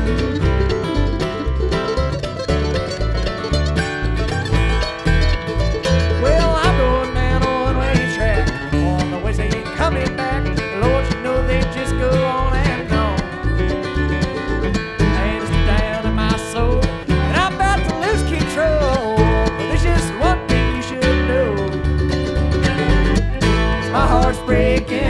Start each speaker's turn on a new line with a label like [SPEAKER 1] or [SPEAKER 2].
[SPEAKER 1] Well, I'm going down a one-way track. On the west, they ain't coming back. Lord, you know they just go on and on. And it's down in my soul, and I'm about to lose control. But there's just one thing you should know. My heart's breaking